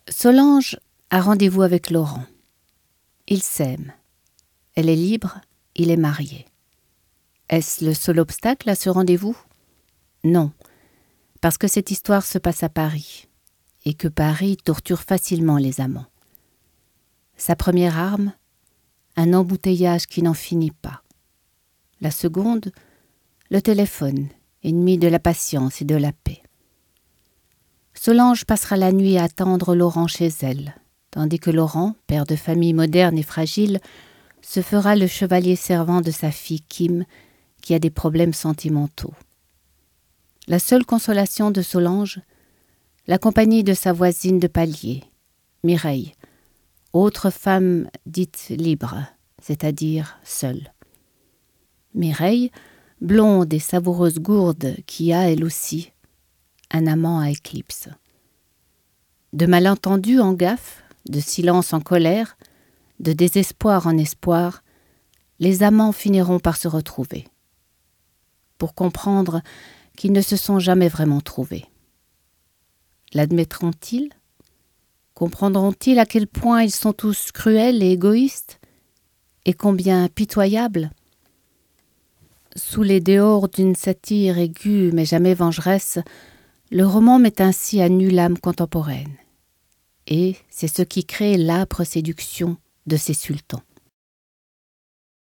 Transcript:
Solange a rendez-vous avec Laurent. Ils s'aiment. Elle est libre, il est marié. Est-ce le seul obstacle à ce rendez-vous? Non, parce que cette histoire se passe à Paris, et que Paris torture facilement les amants. Sa première arme, un embouteillage qui n'en finit pas. La seconde, le téléphone, ennemi de la patience et de la paix. Solange passera la nuit à attendre Laurent chez elle, tandis que Laurent, père de famille moderne et fragile, se fera le chevalier servant de sa fille Kim, qui a des problèmes sentimentaux. La seule consolation de Solange, la compagnie de sa voisine de palier, Mireille, autre femme dite libre, c'est-à-dire seule. Mireille, blonde et savoureuse gourde qui a, elle aussi, un amant à éclipse. De malentendus en gaffe, de silence en colère, de désespoir en espoir, les amants finiront par se retrouver, pour comprendre qu'ils ne se sont jamais vraiment trouvés. L'admettront-ils? Comprendront-ils à quel point ils sont tous cruels et égoïstes? Et combien pitoyables? Sous les dehors d'une satire aiguë mais jamais vengeresse, le roman met ainsi à nu l'âme contemporaine. Et c'est ce qui crée l'âpre séduction de ces sultans.